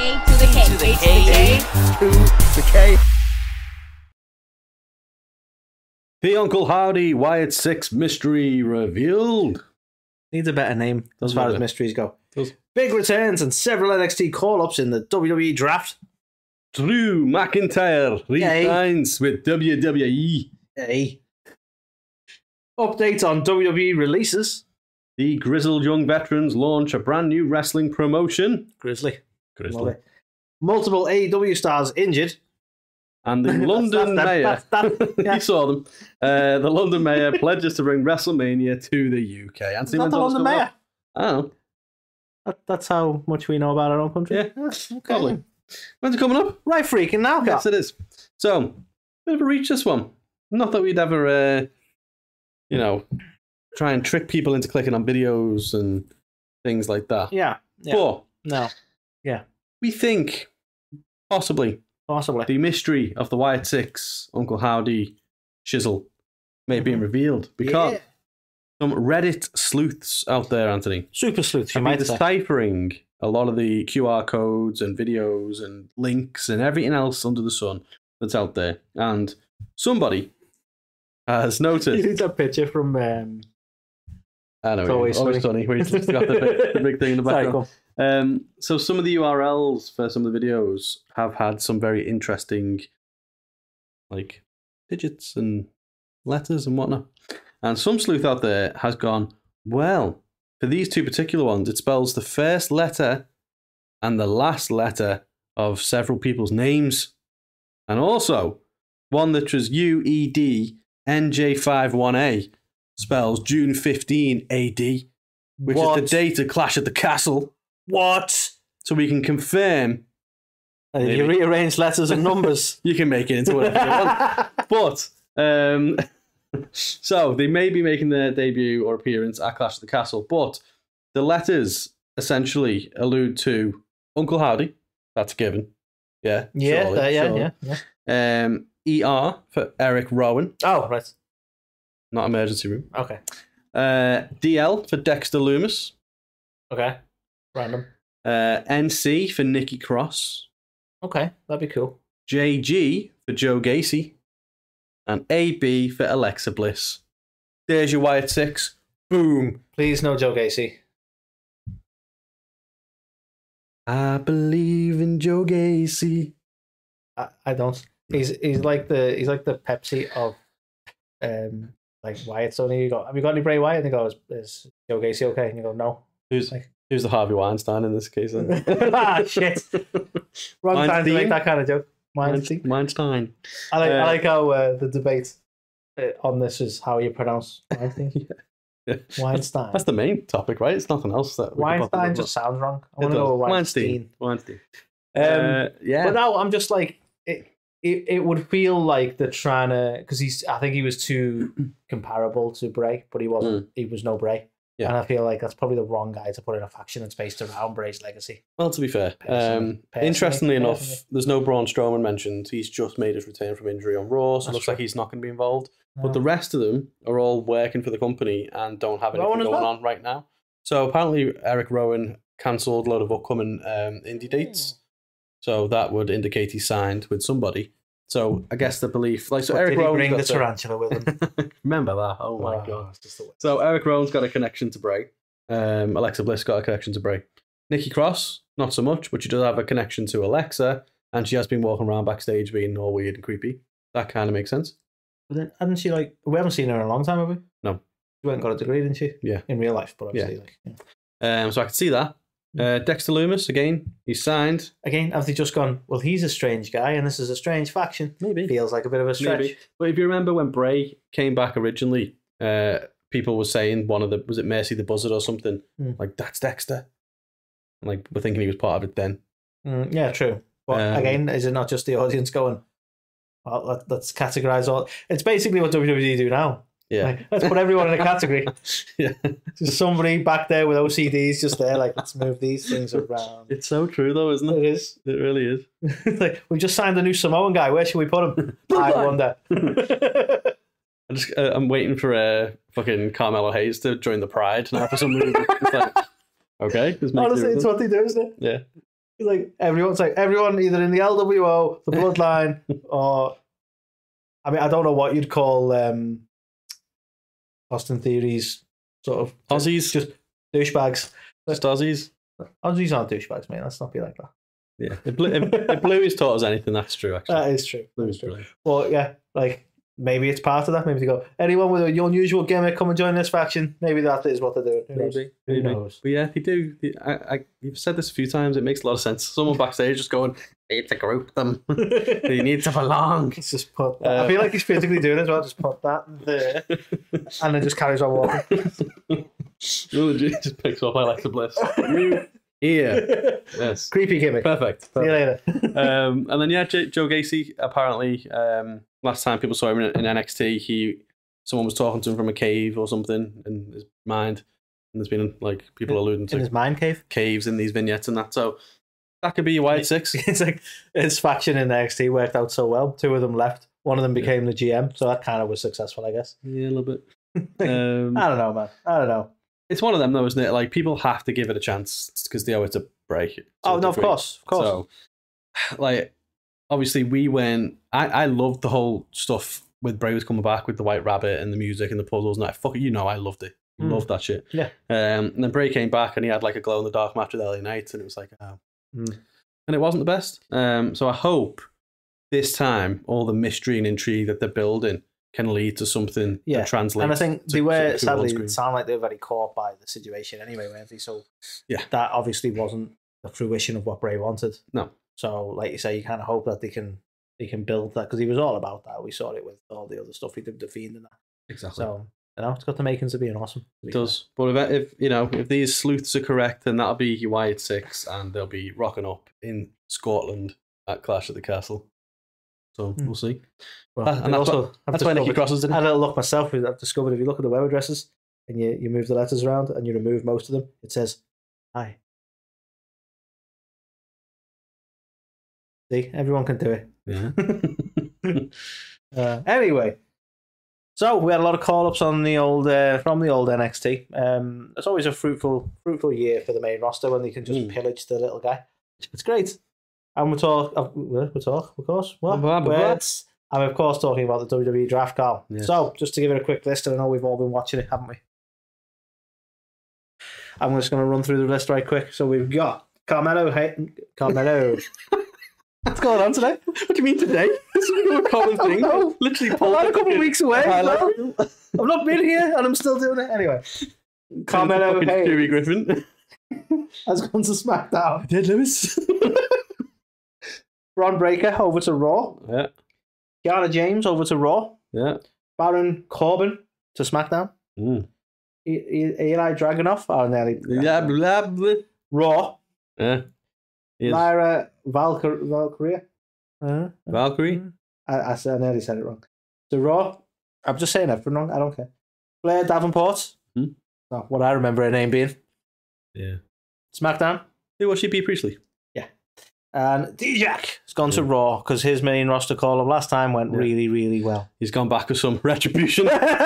A to the K. to the K. To the K. The Uncle Howdy Wyatt 6 mystery revealed. Needs a better name as far as mysteries go. Does. Big returns and several NXT call-ups in the WWE draft. Drew McIntyre resigns with WWE. Hey. Updates on WWE releases. The grizzled young veterans launch a brand new wrestling promotion. Grizzly. Grizzly. Love it. Multiple AEW stars injured. And the London Mayor, yeah. you saw them. The London Mayor pledges to bring WrestleMania to the UK. Is that the London Mayor? I don't know. That's how much we know about our own country. Yeah, okay. probably. When's it coming up? Right freaking now, Yes, it is. So, bit of a reach, this one. Not that we'd ever, try and trick people into clicking on videos and things like that. Yeah. But No. Yeah. we think possibly Possibly. the mystery of the Wyatt Six, Uncle Howdy, Shizzle, may be revealed because some Reddit sleuths out there, Anthony, Super sleuths, you have been might say. deciphering a lot of the QR codes and videos and links and everything else under the sun that's out there. And somebody has noticed. You need that picture from... I know, Always funny. Where he's just got the big thing in the Sorry, background. So some of the URLs for some of the videos have had some very interesting, like, digits and letters and whatnot. And some sleuth out there has gone, well, for these two particular ones, it spells the first letter and the last letter of several people's names. And also, one that was UEDNJ51A spells June 15 AD, which is the date of Clash at the Castle. What? So we can confirm. And you rearrange letters and numbers. You can make it into whatever you want. But, so they may be making their debut or appearance at Clash at the Castle, but the letters essentially allude to Uncle Howdy. That's a given. Yeah. Yeah. ER for Eric Rowan. Oh, right. Not emergency room. Okay. DL for Dexter Loomis. Okay. Random. NC for Nikki Cross. Okay, that'd be cool. JG for Joe Gacy. And AB for Alexa Bliss. There's your Wyatt Six. Boom. Please no Joe Gacy. I believe in Joe Gacy. I don't. He's like the Pepsi of like Wyatt. So you go, have you got any Bray Wyatt? And he goes, is Joe Gacy okay? And you go, no. Who's the Harvey Weinstein in this case? Then? Ah, shit. Wrong time to make that kind of joke. Weinstein. I like how the debate on this is how you pronounce Weinstein. Yeah. Weinstein. That's the main topic, right? It's nothing else that Weinstein just sounds wrong. I want to go with Weinstein. Yeah. But no, I'm just like it would feel like they're trying to, because I think he was too comparable to Bray, but he wasn't. He was no Bray. Yeah. And I feel like that's probably the wrong guy to put in a faction that's based around Bray's legacy. Well, to be fair, interestingly enough, there's no Braun Strowman mentioned. He's just made his return from injury on Raw, so it looks like he's not going to be involved. No. But the rest of them are all working for the company and don't have anything going on right now. So apparently Eric Rowan cancelled a lot of upcoming indie dates. So that would indicate he signed with somebody. So I guess the belief, so Eric Rowan bring the tarantula with him. Remember that? Oh my god! So Eric Rowan's got a connection to Bray. Alexa Bliss got a connection to Bray. Nikki Cross, not so much, but she does have a connection to Alexa, and she has been walking around backstage being all weird and creepy. That kind of makes sense. But then, hadn't she we haven't seen her in a long time, have we? No. She went and got a degree, didn't she? Yeah. In real life, but obviously, So I could see that. Dexter Loomis, again, he's signed. Again, have they just gone, well, he's a strange guy and this is a strange faction? Maybe. Feels like a bit of a stretch. Maybe. But if you remember when Bray came back originally, people were saying was it Mercy the Buzzard or something? Like, that's Dexter. And like, we're thinking he was part of it then. Yeah, true. But again, is it not just the audience going, well, let's categorize all... It's basically what WWE do now. Yeah. Like, let's put everyone in a category. Yeah. Just somebody back there with OCDs just there, like, let's move these things around. It's so true, though, isn't it? It is. It really is. Like, we've just signed a new Samoan guy. Where should we put him? I wonder. I'm waiting for fucking Carmelo Hayes to join the Pride now for some reason. It's like, okay. Honestly, it's what they do, isn't it? Yeah. like everyone either in the LWO, the Bloodline, or I mean, I don't know what you'd call Austin Theory's sort of Aussies, just douchebags. just Aussies. Aussies aren't douchebags, mate. Let's not be like that. Yeah, if Blue has taught us anything, that's true. Actually, That is true. Blue is brilliant. Well, yeah, like maybe it's part of that. Maybe they go, anyone with an unusual gimmick, come and join this faction. Maybe that is what they're doing. Who knows? But yeah, they do. You've said this a few times. It makes a lot of sense. Someone backstage just going, "You need to group them. You need to belong." It's just put. I feel like he's physically doing it as well. Just put that there, and then just carries on walking. Just picks up Alexa Bliss. You here? Yes. Creepy gimmick. Perfect. See you later. And then Joe Gacy apparently last time people saw him in NXT, someone was talking to him from a cave or something in his mind, and there's been like people alluding to in his mind cave caves in these vignettes and that. So that could be your Wyatt Six. It's like his faction in NXT worked out so well. 2 of them left. One of them became the GM, so that kind of was successful, I guess. Yeah, a little bit. I don't know, man. I don't know. It's one of them, though, isn't it? Like, people have to give it a chance because they owe it to break. Oh, no, of course. So, like, obviously, we went. I loved the whole stuff with Bray was coming back with the White Rabbit and the music and the puzzles. And I loved it. Loved that shit. Yeah. And then Bray came back and he had like a glow in the dark match with LA Knight, and it was like, oh. And it wasn't the best. So I hope this time all the mystery and intrigue that they're building can lead to something that translates. And I think they were, sadly, it sounded like they were very caught by the situation anyway, weren't they? So that obviously wasn't the fruition of what Bray wanted. No. So, like you say, you kind of hope that they can build that, because he was all about that. We saw it with all the other stuff he did with The Fiend and that. Exactly. So, it's got the makings of being awesome. It does. But if these sleuths are correct, then that'll be your Wyatt Six, and they'll be rocking up in Scotland at Clash at the Castle. So we'll see. Well, and that's why Nikki Cross is in it. I had a little look myself. I've discovered if you look at the web addresses and you move the letters around and you remove most of them, it says hi. See, everyone can do it. Yeah. Anyway, so we had a lot of call-ups on the old from the old NXT. It's always a fruitful year for the main roster when they can just pillage the little guy. It's great. And we'll talk, of course. Words. I'm, of course, talking about the WWE draft, Carl. Yes. So, just to give it a quick list, and I know we've all been watching it, haven't we? I'm just going to run through the list right quick. So, we've got Carmelo. What's going on today? What do you mean today? This is a common thing. Literally, I'm a couple of weeks away. I've not been here, and I'm still doing it. Anyway. Carmelo Stewie Griffin has gone to SmackDown. Dead Lewis. Bron Breakker over to Raw. Yeah. Kiana James over to Raw. Yeah. Baron Corbin to SmackDown. Eli Dragunov. Oh, nearly. Raw. Yeah. Lyra Valkyria. Valkyrie? I nearly said it wrong. So Raw. I'm just saying everything wrong. I don't care. Blair Davenport. Oh, what I remember her name being. Yeah. SmackDown. Who was she? P. Priestley. Yeah. And D-Jack has gone to Raw because his main roster call of last time went really, really well. He's gone back with some retribution.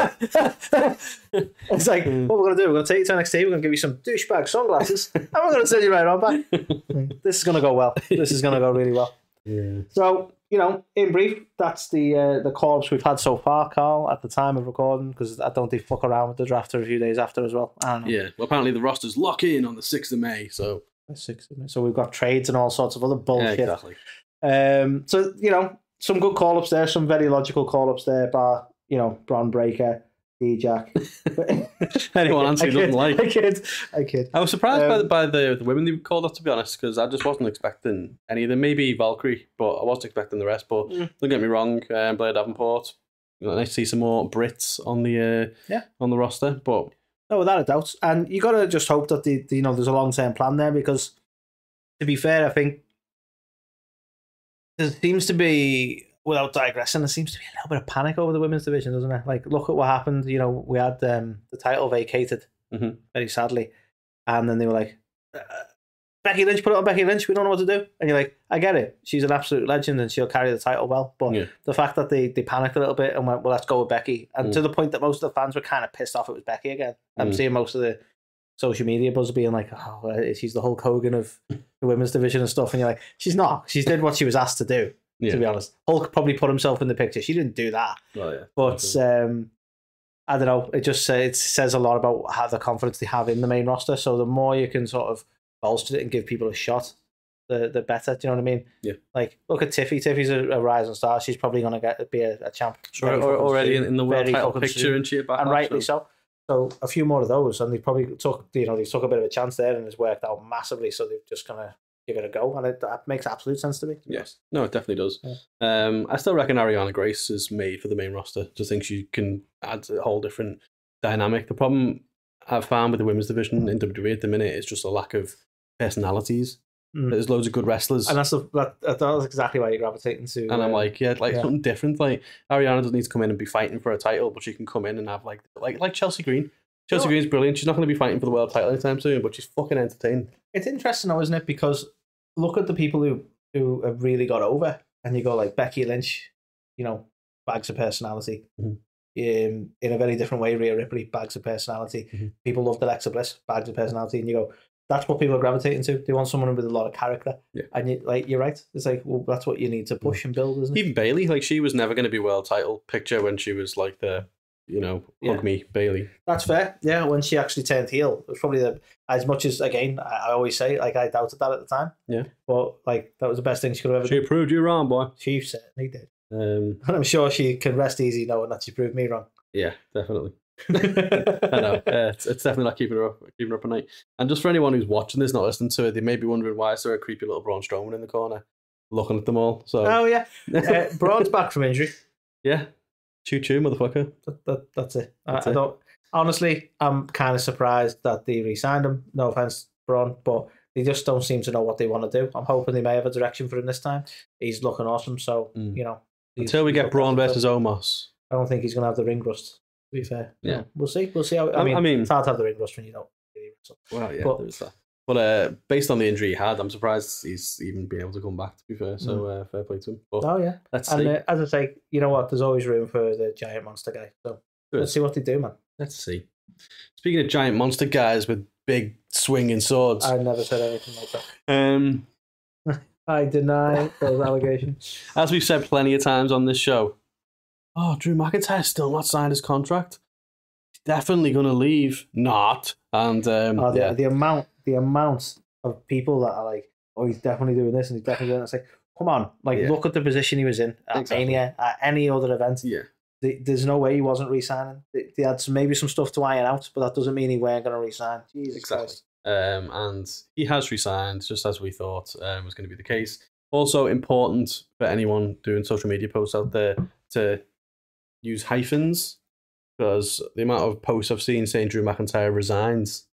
It's like, what we're going to do? We're going to take you to NXT, we're going to give you some douchebag sunglasses, and we're going to send you right on back. This is going to go well. This is going to go really well. Yeah. So, in brief, that's the call-ups we've had so far, Carl, at the time of recording, because I don't think fuck around with the draft a few days after as well. I don't know. Yeah, well, apparently the rosters lock in on the 6th of May, so... So we've got trades and all sorts of other bullshit. Yeah, exactly. So, some good call-ups there, some very logical call-ups there, bar, Bron Breakker, D-Jack. Anyone Anthony doesn't like. I kid. I was surprised by the women they called up, to be honest, because I just wasn't expecting any of them. Maybe Valkyrie, but I wasn't expecting the rest. But don't get me wrong, Blair Davenport. Nice to see some more Brits on the roster, but... No, without a doubt. And you got to just hope that there's a long-term plan there, because, to be fair, I think there seems to be, without digressing, there seems to be a little bit of panic over the women's division, doesn't it? Like, look at what happened. We had the title vacated, very sadly, and then they were like, Becky Lynch, put it on Becky Lynch, we don't know what to do. And you're like, I get it. She's an absolute legend and she'll carry the title well. But the fact that they panicked a little bit and went, well, let's go with Becky. And to the point that most of the fans were kind of pissed off it was Becky again. I'm seeing most of the social media buzz being like, oh, she's the Hulk Hogan of the women's division and stuff. And you're like, she's not. She did what she was asked to do, to be honest. Hulk probably put himself in the picture. She didn't do that. Oh, yeah. But I don't know. It says a lot about how the confidence they have in the main roster. So the more you can sort of bolster it and give people a shot, the better. Do you know what I mean? Yeah. Like, look at Tiffy. Tiffy's a rising star. She's probably going to be a champ. Sure, already in the world title picture, and rightly so. So a few more of those, and they probably took a bit of a chance there, and it's worked out massively. So they're just going to give it a go, and that makes absolute sense to me. Yes, no, it definitely does. Yeah. I still reckon Ariana Grace is made for the main roster. Just think she can add a whole different dynamic. The problem I've found with the women's division in WWE at the minute is just a lack of personalities. There's loads of good wrestlers, and that's exactly why you're gravitating to. And I'm like, something different. Like Ariana doesn't need to come in and be fighting for a title, but she can come in and have like Chelsea Green. Chelsea Green's brilliant. She's not going to be fighting for the world title anytime soon, but she's fucking entertaining. It's interesting though, isn't it? Because look at the people who have really got over, and you go like Becky Lynch, bags of personality. In a very different way, Rhea Ripley, bags of personality. People loved Alexa Bliss, bags of personality, and you go, that's what people are gravitating to. They want someone with a lot of character. Yeah. And you're right. It's like, well, that's what you need to push and build, isn't it? Even Bayley, like she was never going to be world title picture when she was like the, hug me Bayley. That's fair. Yeah, when she actually turned heel, it was probably as much as, again, I always say, like I doubted that at the time. Yeah. But like that was the best thing she could have ever done. She proved you wrong, boy. She certainly did. And I'm sure she can rest easy knowing that she proved me wrong. Yeah, definitely. I know. It's definitely not keeping her up at night. And just for anyone who's watching this, not listening to it, they may be wondering why is there a creepy little Braun Strowman in the corner looking at them all. So Braun's back from injury. Yeah, choo motherfucker. That's it. I don't. Honestly, I'm kind of surprised that they re-signed him. No offense, Braun, but they just don't seem to know what they want to do. I'm hoping they may have a direction for him this time. He's looking awesome, so until we get Braun versus Omos, I don't think he's going to have the ring rust. To be fair, yeah, we'll see. We'll see how. I mean, it's hard to have the ring rust when you don't. Well, yeah, there's that. But based on the injury he had, I'm surprised he's even been able to come back. To be fair, so fair play to him. But let's see. As I say, you know what? There's always room for the giant monster guy. So let's see what they do, man. Let's see. Speaking of giant monster guys with big swinging swords, I never said anything like that. I deny those allegations. As we've said plenty of times on this show. Oh, Drew McIntyre's still not signed his contract. He's definitely going to leave. Not. And the amount of people that are like, oh, he's definitely doing this and he's definitely doing that. It's like, come on, look at the position he was in at Mania, at any other event. Yeah. There's no way he wasn't re-signing. They had maybe some stuff to iron out, but that doesn't mean he weren't going to re-sign. Jesus Christ. And he has re-signed, just as we thought was going to be the case. Also important for anyone doing social media posts out there to use hyphens, because the amount of posts I've seen saying Drew McIntyre resigns.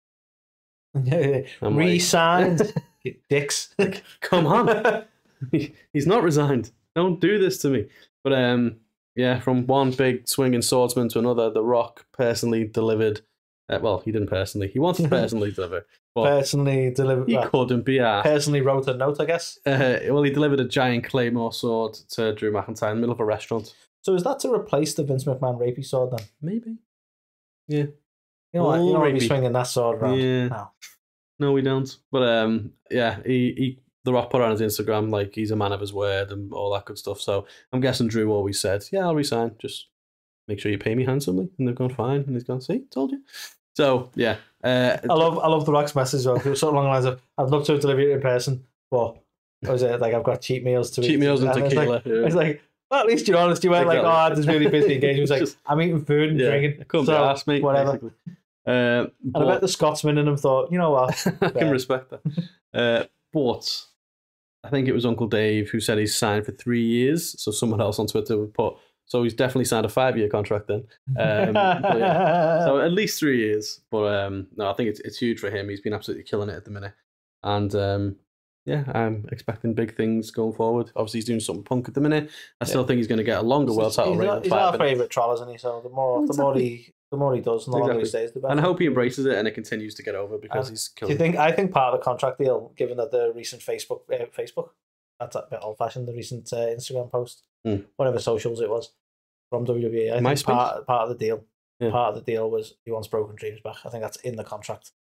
Resigned? Dicks. Come on. He's not resigned. Don't do this to me. But from one big swinging swordsman to another, The Rock personally delivered. Well, he didn't personally. He wanted to personally deliver. Personally delivered. He couldn't be asked. Personally wrote a note, I guess. He delivered a giant claymore sword to Drew McIntyre in the middle of a restaurant. So is that to replace the Vince McMahon rapey sword then? Maybe. Yeah. You know what? You don't want to be swinging that sword around. Yeah. No, we don't. But he The Rock put on his Instagram like he's a man of his word and all that good stuff. So I'm guessing Drew always said, "Yeah, I'll resign. Just make sure you pay me handsomely." And they've gone fine. And he's gone, "See, told you." So yeah. I love The Rock's message. It was something along the lines of, "I'd love to deliver it in person, but was it like I've got cheap meals to eat?" Cheap meals and tequila. It's like, well, at least you're honest. You weren't like, "Oh, this really busy engagement." It's like, I'm eating food and drinking. I couldn't be asked, mate. Whatever. And I bet the Scotsman in him thought, you know what? I can respect that. But I think it was Uncle Dave who said he's signed for 3 years. So someone else on Twitter would put, so he's definitely signed a 5-year contract then. So at least 3 years. But no, I think it's huge for him. He's been absolutely killing it at the minute. And I'm expecting big things going forward. Obviously, he's doing something Punk at the minute. I still think he's going to get a longer world title reign. He's our favourite troll, isn't he? So the more he does, and the longer he stays, the better. And I hope he embraces it and it continues to get over because he's killing it. I think part of the contract deal, given that the recent Facebook, that's a bit old-fashioned, the recent Instagram post, whatever socials it was, from WWE, I think part of the deal, part of the deal was he wants Broken Dreams back. I think that's in the contract.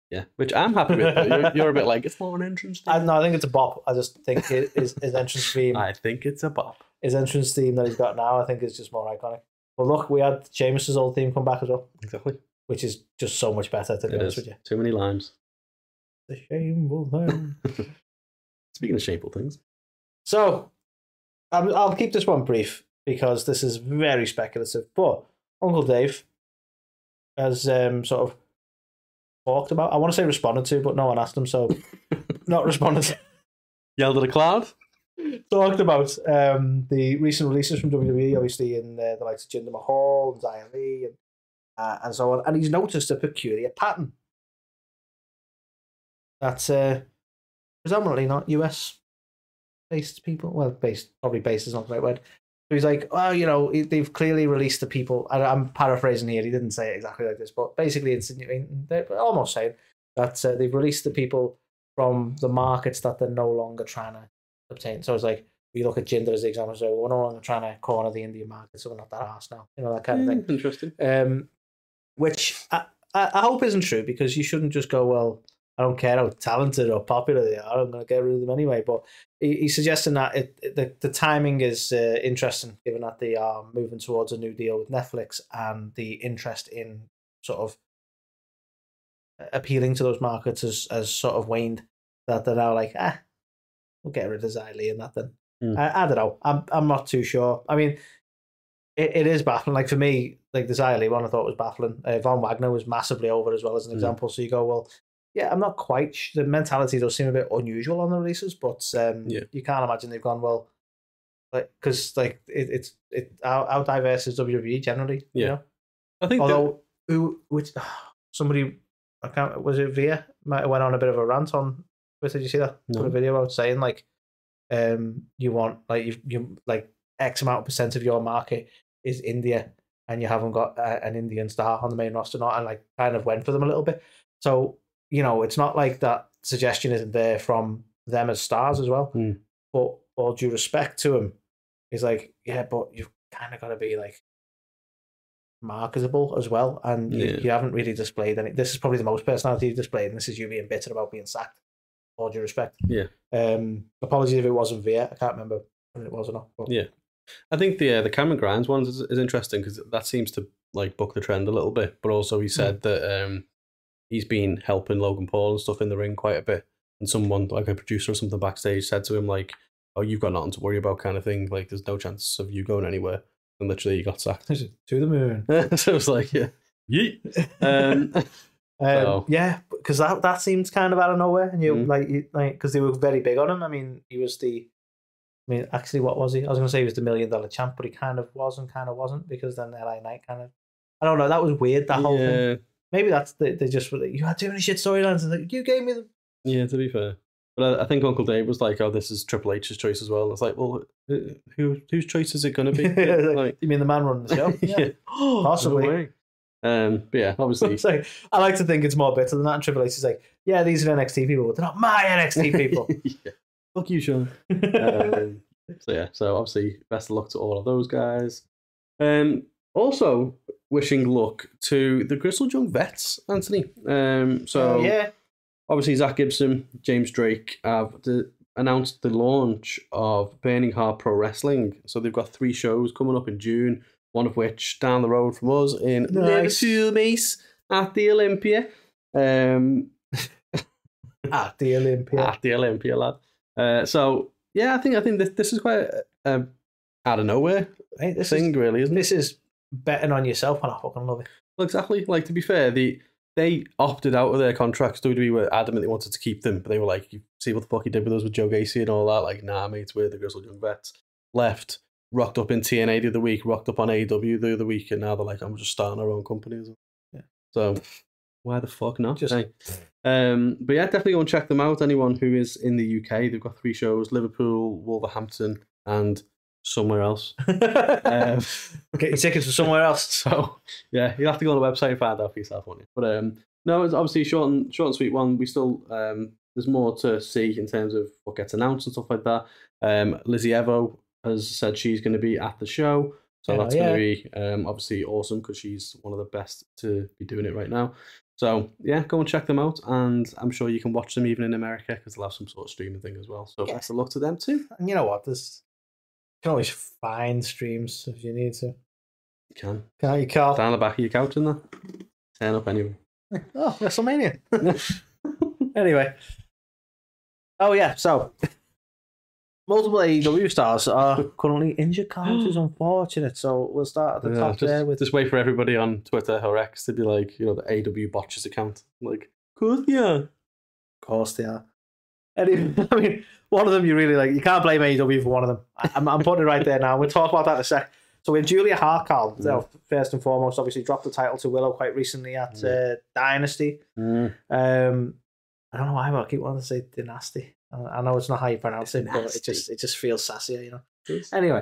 Yeah, which I'm happy with. But you're a bit like, it's not an entrance theme. No, I think it's a bop. I just think his entrance theme. I think it's a bop. His entrance theme that he's got now, I think, is just more iconic. But look, we had Sheamus's old theme come back as well. Exactly. Which is just so much better, to be honest with you. Too many lines. The shameful thing. Speaking of shameful things. So, I'll keep this one brief because this is very speculative. But Uncle Dave has sort of talked about, I want to say responded to, but no one asked him, so not responded to. Yelled at a cloud? Talked about the recent releases from WWE, obviously in the likes of Jinder Mahal and Xia Li and so on. And he's noticed a peculiar pattern. That's predominantly not US-based people. Well, probably based is not the right word. So he's like, well, you know, they've clearly released the people. I'm paraphrasing here. He didn't say it exactly like this, but basically they're almost saying that they've released the people from the markets that they're no longer trying to obtain. So it's like, we look at Jinder as the example, so we're no longer trying to corner the Indian market, so we're not that arse now. You know, that kind of thing. Interesting. Which I hope isn't true, because you shouldn't just go, well, I don't care how talented or popular they are, I'm going to get rid of them anyway. But he's suggesting that the timing is interesting, given that they are moving towards a new deal with Netflix, and the interest in sort of appealing to those markets has sort of waned, that they're now like, we'll get rid of Xia Li and that then. I don't know. I'm not too sure. I mean, it is baffling. Like, for me, like the Xia Li one, I thought was baffling. Von Wagner was massively over as well, as an example. So you go, well, yeah, I'm not quite. The mentality does seem a bit unusual on the releases, but you can't imagine they've gone, well, like, because like it's how diverse is WWE generally? Yeah, you know? I think. Although somebody, I can't, was it Via? Might have went on a bit of a rant on Twitter. Did you see that? No. Put a video out saying like, you want like you like X amount of percent of your market is India, and you haven't got an Indian star on the main roster, not, and like kind of went for them a little bit. So, you know, it's not like that suggestion isn't there from them as stars as well. But all due respect to him, he's like, yeah, but you've kind of got to be like marketable as well, and you haven't really displayed any. This is probably the most personality you've displayed, and this is you being bitter about being sacked. All due respect. Yeah. Apologies if it wasn't Via. I can't remember when it was or not. But. Yeah. I think the Cameron Grimes one is interesting, because that seems to like buck the trend a little bit. But also he said that he's been helping Logan Paul and stuff in the ring quite a bit. And someone, like a producer or something backstage, said to him like, "Oh, you've got nothing to worry about," kind of thing. Like, there's no chance of you going anywhere. And literally, he got sacked. To the moon. So it was like, yeah, yeet. Yeah, because that seems kind of out of nowhere, and you because they were very big on him. I mean, he was actually, what was he? I was going to say he was the $1 million champ, but he kind of was and kind of wasn't, because then LA Knight kind of, I don't know, that was weird, that whole thing. Maybe that's they just were like, you had too many shit storylines, and like, you gave me them. Yeah, to be fair. But I think Uncle Dave was like, "Oh, this is Triple H's choice as well." And it's like, well, whose choice is it going to be? Like, you mean the man running the show? Yeah, possibly. But yeah, obviously. I like to think it's more bitter than that. And Triple H is like, yeah, these are NXT people, but they're not my NXT people. Yeah. Fuck you, Sean. So obviously, best of luck to all of those guys. Also, wishing luck to the Grizzled Young Vets, Anthony. Obviously, Zach Gibson, James Drake have announced the launch of Burning Heart Pro Wrestling. So they've got 3 shows coming up in June, one of which down the road from us in Liverpool, Mace, at the Olympia. At the Olympia, lad. So yeah, I think this is quite out of nowhere really, isn't it? This is betting on yourself, and I fucking love it. Well, exactly. Like, to be fair, they opted out of their contracts. WWE were adamant they wanted to keep them, but they were like, "You see what the fuck he did with us with Joe Gacy and all that? Like, nah, mate, we're the Grizzled Young Vets." Left, rocked up in TNA the other week, rocked up on AEW the other week, and now they're like, "I'm just starting our own company." Yeah. So why the fuck not? But yeah, definitely go and check them out. Anyone who is in the UK, they've got 3 shows: Liverpool, Wolverhampton, and somewhere else. Get your tickets for somewhere else. So yeah, you'll have to go on the website and find out for yourself, won't you? But no, it's obviously short and sweet one. We still there's more to see in terms of what gets announced and stuff like that. Lizzie Evo has said she's going to be at the show, so that's going to be obviously awesome, because she's one of the best to be doing it right now. So yeah, go and check them out, and I'm sure you can watch them even in America because they'll have some sort of streaming thing as well. So Yeah. best of luck to them too. And you know what? You can always find streams if you need to. You can. Can't you, Carl? Down the back of your couch and that. Turn up anyway. Oh, WrestleMania. Anyway. Oh, yeah. So, multiple AEW stars are currently injured, Carl, which is unfortunate. So, we'll start at the top there with. Just wait for everybody on Twitter or X to be like, the AEW botches account. Like, course, yeah. Of course they are. Anyway, I mean, one of them you really like. You can't blame AEW for one of them. I'm putting it right there now. We'll talk about that in a sec. So we have Julia Hart, Carl, first and foremost, obviously dropped the title to Willow quite recently at Dynasty. I don't know why, but I keep wanting to say Dynasty. I know it's not how you pronounce it, but it just feels sassier, Anyway,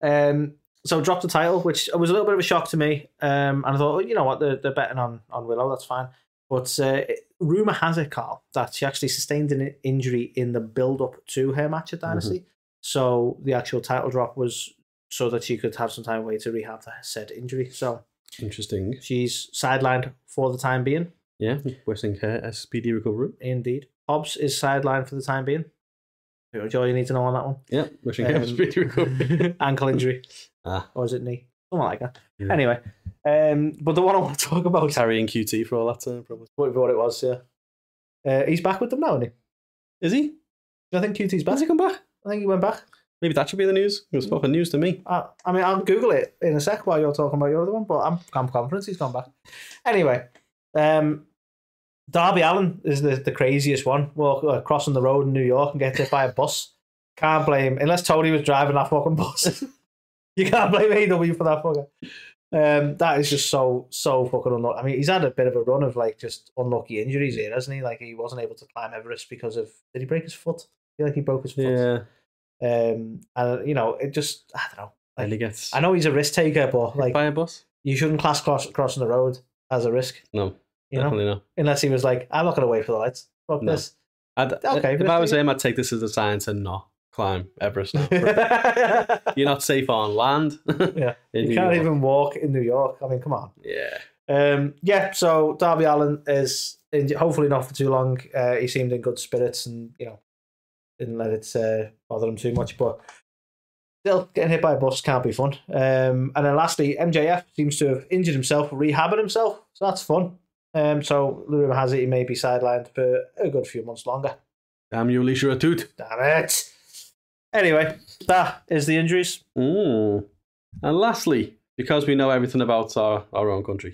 so dropped the title, which was a little bit of a shock to me. And I thought, you know what, they're betting on Willow, that's fine. But rumour has it, Carl, that she actually sustained an injury in the build-up to her match at Dynasty. So the actual title drop was so that she could have some time away to rehab the said injury. So interesting. She's sidelined for the time being. Yeah, wishing her a speedy recovery. Indeed. Hobbs is sidelined for the time being. Pretty much all you need to know on that one. Yeah, wishing her a speedy recovery. Ankle injury. Or is it knee? Something like that. Yeah. Anyway, but the one I want to talk about... Carrying QT for all that time, probably. What it was, yeah. He's back with them now, isn't he? Is he? I think QT's back. Has he come back? I think he went back. Maybe that should be the news. It was fucking news to me. I mean, I'll Google it in a sec while you're talking about your other one, but I'm confident he's gone back. Anyway, Darby Allin is the craziest one. Well, crossing the road in New York and getting hit by a bus. Can't blame, unless Tony was driving that fucking bus. You can't blame AEW for that fucker. That is just so fucking unlucky. I mean, he's had a bit of a run of just unlucky injuries here, hasn't he? Like, he wasn't able to climb Everest because of... Did he break his foot? I feel like he broke his foot. Yeah. And it just, I don't know. And he gets... I know he's a risk taker, but by a bus? You shouldn't class crossing the road as a risk. No, definitely not. Unless he was like, I'm not going to wait for the lights. Fuck this. Okay. If I was him, I'd take this as a sign to not climb Everest. You're not safe on land. Yeah, you can't even walk in New York. I mean, come on. Yeah. So Darby Allin is hopefully not for too long. He seemed in good spirits and didn't let it bother him too much, but still getting hit by a bus can't be fun. And then lastly, MJF seems to have injured himself, rehabbing himself, so that's fun. So the rumour has it he may be sidelined for a good few months longer. Damn you, Alicia Atoot. Damn it. Anyway, that is the injuries. And lastly, because we know everything about our own country,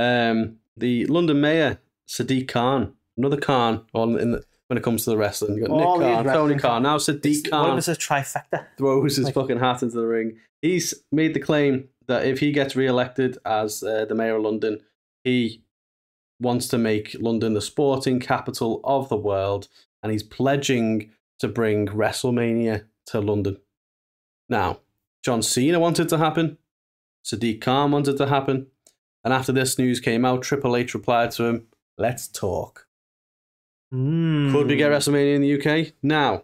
the London Mayor, Sadiq Khan, another Khan when it comes to the wrestling. You've got Nick Khan, Tony Khan, now Sadiq Khan. What is a trifecta? Throws his fucking hat into the ring. He's made the claim that if he gets re-elected as the Mayor of London, he wants to make London the sporting capital of the world, and he's pledging to bring WrestleMania to London. Now, John Cena wanted to happen, Sadiq Khan wanted to happen, and after this news came out, Triple H replied to him, "Let's talk." Could we get WrestleMania in the UK? Now,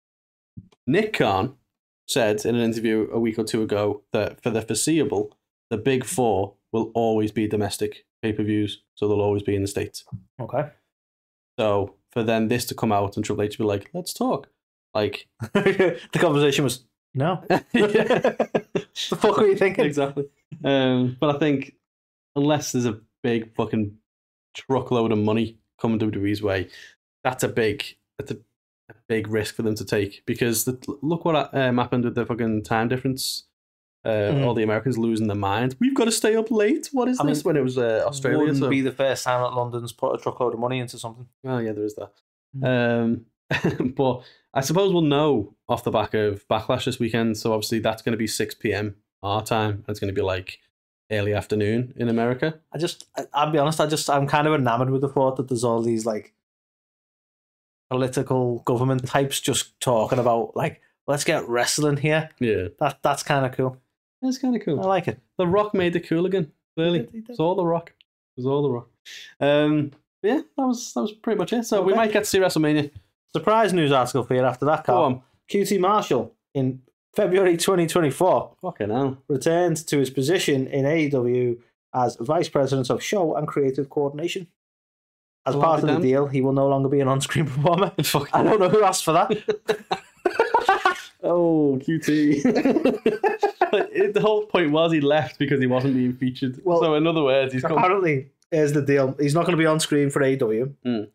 Nick Khan said in an interview a week or two ago that for the foreseeable, the big four will always be domestic pay-per-views, so they'll always be in the States. Okay. So for then this to come out and Triple H to be like, let's talk. Like the conversation was, no. The fuck were you thinking? Exactly. But I think unless there's a big fucking truckload of money coming WWE's way, that's a big risk for them to take, because look what happened with the fucking time difference. All the Americans losing their mind. We've got to stay up late. What is this? When it was Australia, wouldn't be the first time that London's put a truckload of money into something. Oh yeah, there is that. But I suppose we'll know off the back of Backlash this weekend. So obviously that's going to be 6 p.m. our time. It's going to be like early afternoon in America. I'll be honest. I'm kind of enamored with the thought that there's all these like political government types just talking about like, let's get wrestling here. Yeah, that's kind of cool. That's kind of cool. I like it. The Rock made it cool again. Clearly, it's all The Rock. It was all The Rock. Yeah, that was pretty much it. So we might get to see WrestleMania. Surprise news article for you after that, Carl. Go on. QT Marshall in February 2024 fucking hell returned to his position in AEW as Vice President of Show and Creative Coordination. As Well, part of the damn. deal, he will no longer be an on-screen performer. Fuck. I don't know who asked for that. Oh, QT. The whole point was he left because he wasn't being featured. Well, so in other words, he's come. Apparently, here's the deal. He's not going to be on screen for AEW.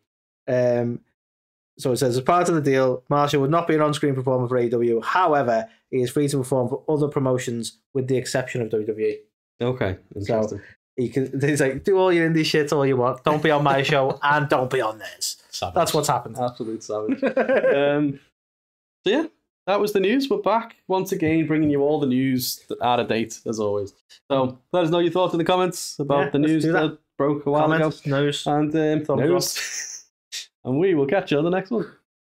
So it says, as part of the deal, Marshall would not be an on-screen performer for AEW. However, he is free to perform for other promotions with the exception of WWE. Okay, interesting. So he's like, do all your indie shit all you want. Don't be on my show and don't be on theirs. Savage. That's what's happened. Absolute savage. So yeah, that was the news. We're back once again, bringing you all the news out of date as always. So let us know your thoughts in the comments about the news that broke a while ago. News. And Thumbs news. And we will catch you on the next one.